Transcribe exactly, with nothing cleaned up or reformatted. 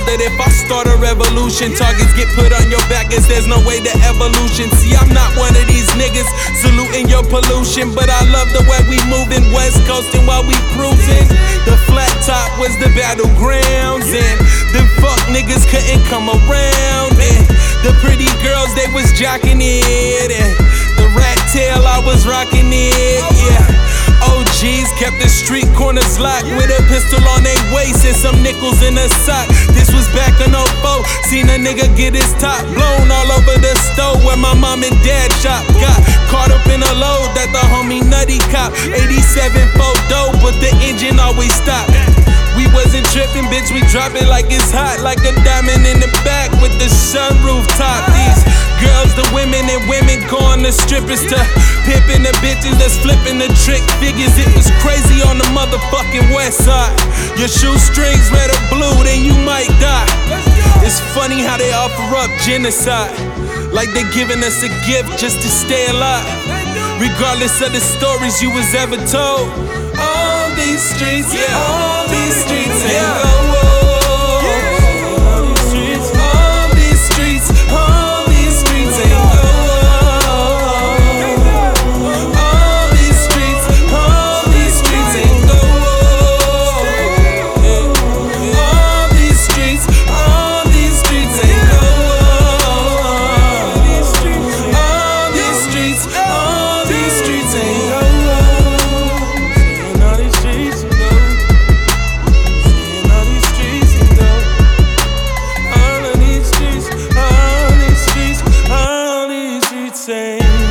that if I start a revolution, targets get put on your back as there's no way to evolution. See, I'm not one of these niggas saluting your pollution, but I love the way we moving West Coastin' while we cruising. The flat top was the battlegrounds, and them fuck niggas couldn't come around. And the pretty girls, they was jocking it, and the rat tail, I was rocking it, yeah. O Gs kept the street corners locked with a pistol on their waist and some nickels in a sock. This was back in oh four. Seen a nigga get his top blown all over the stove where my mom and dad shop. Got caught up in a load that the homie Nutty cop. eighty-seven photo, but the engine always stopped. We wasn't tripping, bitch, we drop it like it's hot, like a diamond in the back with the sunroof top. These girls, the women, and women going to strippers to pimping the bitches that's flipping the trick figures. It was crazy on the motherfucking west side. Your shoestrings red or blue, then you might die. It's funny how they offer up genocide, like they giving us a gift just to stay alive, regardless of the stories you was ever told. All these streets, yeah, all these streets ain't yeah. gold. Same.